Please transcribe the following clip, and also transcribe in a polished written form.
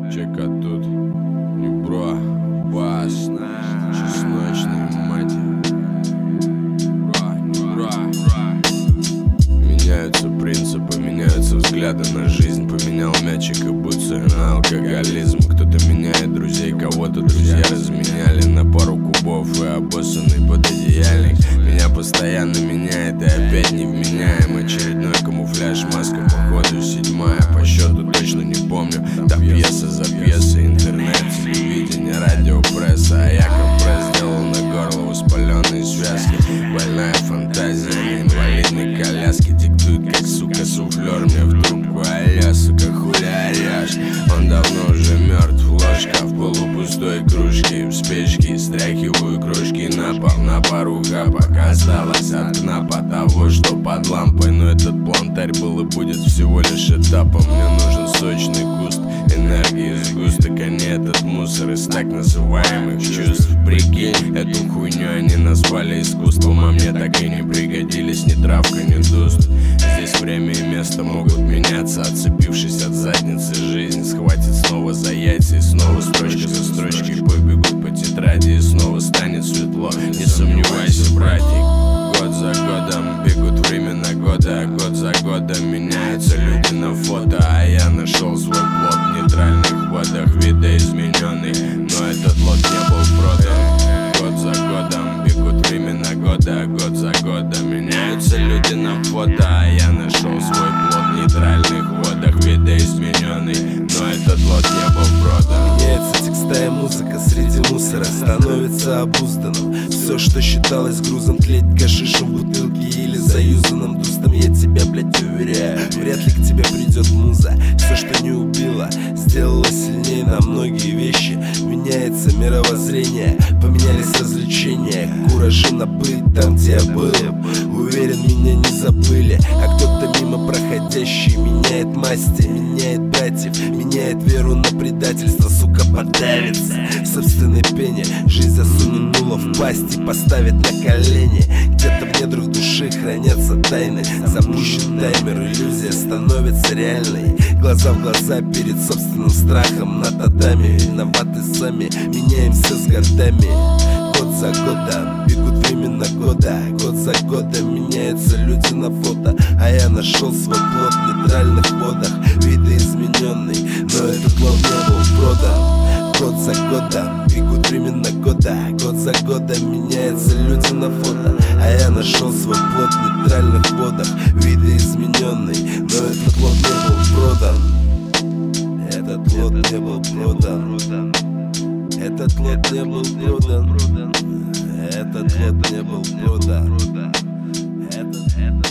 Чека тут, не бро, бас, чесночный, мать. Бро. Меняются принципы, меняются взгляды на жизнь. Поменял мячик и бутсы на алкоголизм. Кто-то меняет друзей, кого-то друзья разменяли на пару кубов и обоссанный пододеяльник. Меня постоянно меняет и опять невменяем. Очередной камуфляж, маска походу седьмая. По счету точно не помню. Там пьеса за пьесой, интернет, телевидение, радио, пресса. А я компресс сделал на горло воспаленные связки. Больная фантазия на инвалидной коляске. Диктует как, сука, суфлер мне в трубку. Алло, сука, хули орешь? Он давно уже мертв. Ложка в полупустой кружке. В спичке стряхиваю кружки на пол. На пару хапок осталось от кнапа того, что под лампой. Но этот плантарь был и будет всего лишь этапом. Мне нужен сочный куст энергии, сгусток, а не этот мусор из так называемых чувств. Прикинь, эту хуйню они назвали искусством, а мне так и не пригодились ни травка, ни дуст. Здесь время и место могут меняться, отцепившись от задницы жизнь схватит снова за яйца. И снова строчка за строчкой побегут по тетради, и снова станет светло, не сомневайся, братик. Год за годом бегут времена года, а год за годом меняются люди на фото. А я нашел свой плод в нейтральных водах, видоизмененный, но этот лот не был продан. Год за годом бегут времена года, а год за годом меняются люди на фото. А я нашел свой плод в нейтральных водах, видоизмененный, но этот лот не был продан. Меняется текстовая музыка среди мусора, становится обузданным. Все, что считалось грузом, тлеть гашишем в бутылке или заюзанным дустом. Я тебя, блядь, уверяю, вряд ли к тебе придет муза. Все, что не убило, сделало сильнее на многие вещи. Меняется мировоззрение, поменялись развлечения. Куражи на быт там, где я был. Уверен, меня не забыли, а кто-то мимо проходящий меняет масти, меняет братьев, меняет веру на предательство. Сука, подавится собственной пене, жизнь засунет дуло в пасть и поставит на колени. Где-то в недрах души хранятся тайны. Запущен таймер, иллюзия становится реальной. Глаза в глаза перед собственным страхом. На татами виноваты сами, меняемся с годами. Год за годом бегут времена года, год за годом меняются люди на фото. А я нашел свой плод в нейтральных водах, видоизмененный, но этот плод не был продан. Год за годом бегут времена года, год за годом меняются люди на фото. А я нашел свой плод в нейтральных водах, видоизмененный, но этот плод не был продан. Этот плод не был продан. Этот лот не был продан. Этот лот не был продан.